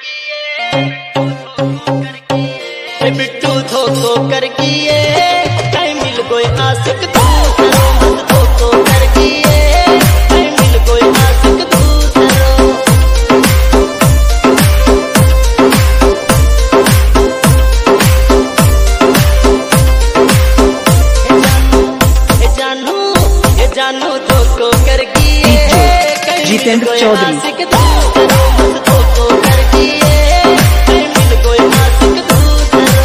बिट्टू धोखो कर किए कहीं मिल गए आशिक दूसरो मत धोखो कर किए कहीं मिल गए आशिक दूसरो। जानू धोखो कर किए कहीं मिल गए आशिक दूसरो मत धोखो कर किए कहीं मिल गए आशिक दूसरो।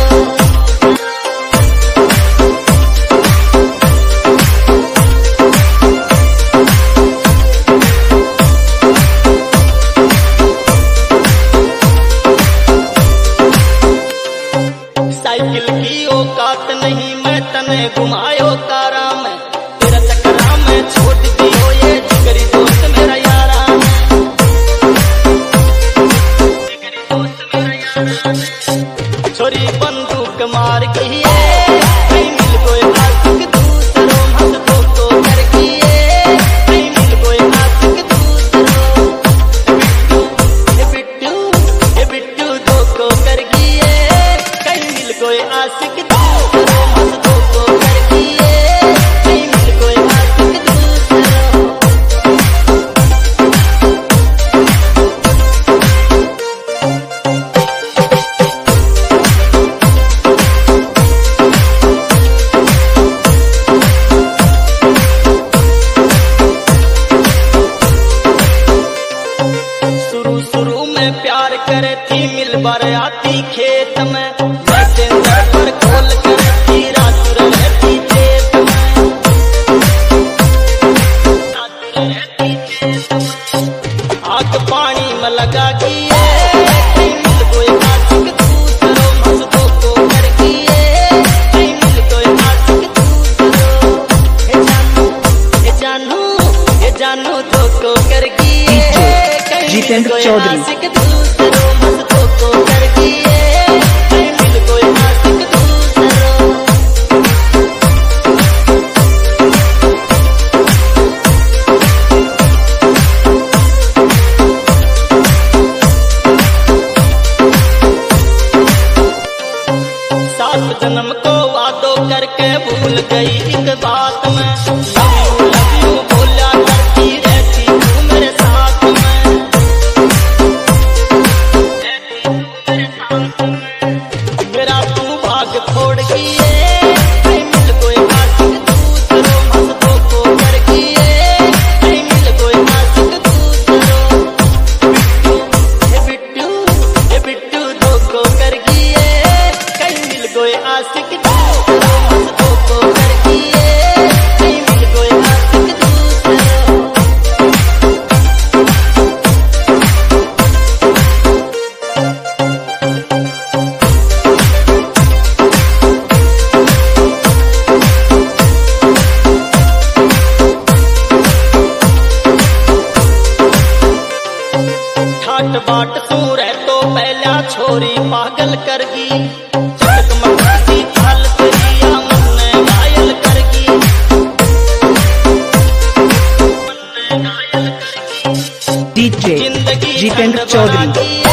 साइकिल की औकात नहीं मैं तने घुमायो कारा में तेरा चक्करा में छोड़ दियो ये जिगरी दोस्त मेरा यारा छोरी बंदूक मार किए कहीं मिल गए आशिक दूसरो मत धोखो कर किए कहीं मिल गए आशिक दूसरो। बिट्टू धोखो कर किए कहीं मिल गए आशिक दूसरो मत धोखो कर किए कहीं मिल गए आशिक दूसरो। शुरू में प्यार करे थी मिल बार आती खेत में पर खोल कर थी रात रहती खेत में आग पानी में लगा किए कहीं मिल गए आशिक दूसरो मत धोखो कर किए कहीं मिल गए आशिक दूसरो। जानू धोखो कर किए जितेंद्र चौधरी आशिक दूसरो मत धोखो कर किए कहीं मिल गए आशिक दूसरो। सात जन्म को वादो करके भूल गई एक बात में लव यू बोला करती रहती तू मेरे साथ में मेरा तू भाग छोड़ किए कहीं मिल गए आशिक दूसरो मत धोखो कर किए कहीं मिल गए आशिक दूसरो। बिट्टू धोखो कर किए कहीं मिल गए आशिक दूसरो मत धोखो कर किए कहीं मिल गए आशिक दूसरो। ठाट बाट तू रह तो पहला छोरी पागल करगी चकमकी थाल तेरिया मन ने घायल करगी डीजे जिंदगी जितेंद्र चौधरी।